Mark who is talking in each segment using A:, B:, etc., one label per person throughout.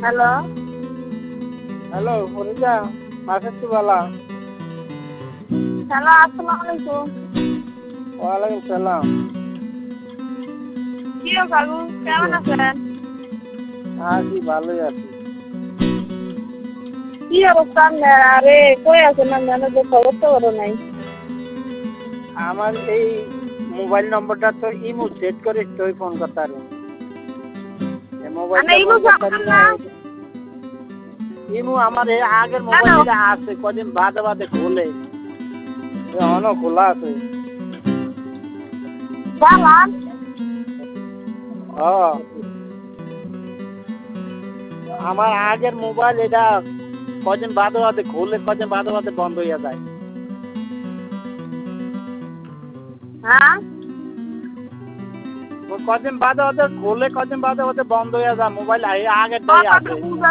A: hello
B: hello Farida Masoodwala
A: hello আসসালামু আলাইকুম
B: ওয়ালাইকুম সালাম
A: কি কাকু কেমন আছেন
B: আছি ভালোই আছি
A: কি অবস্থা আরে কই আছেন না জানো যে খবর তো বড় নাই
B: আমার এই মোবাইল নম্বরটা তো ইমো সেট করে তুই ফোন করতে পারো মোবাইল ইমো আমার এই আগের মোবাইলটা আছে কদিন বাদে বাদে খোলে এখনো খোলা আছে
A: বালান
B: আমার আগের মোবাইল এটা কদিন বাদে বাদে খোলে কদিন বাদে বাদে বন্ধ হয়ে যায়
A: হ্যাঁ
B: কদিন বাদে বাদে খোলে কদিন বাদে বাদে বন্ধ হয়ে যায় মোবাইল আগের আছে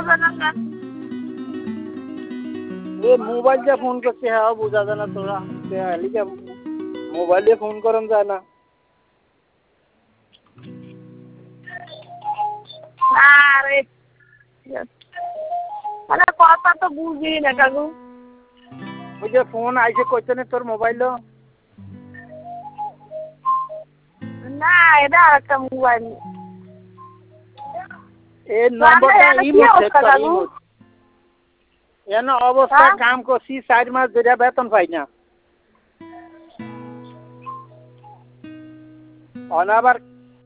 B: মোবাইল দিয়ে ফোন করছে হ্যাঁ বোঝা যায় না তোরা মোবাইল দিয়ে ফোন করেন যায় না
A: আরে আরে কথা তো বুঝি না কাকু
B: ওই যে ফোন আইসে করছে না তোর মোবাইল
A: না এটা একটা মোবাইল
B: এই নম্বরটা ইমো সেট কর ইমো এন অবস্থা কাম করছি 4 মাস ধরে বেতন পাই না অনাবার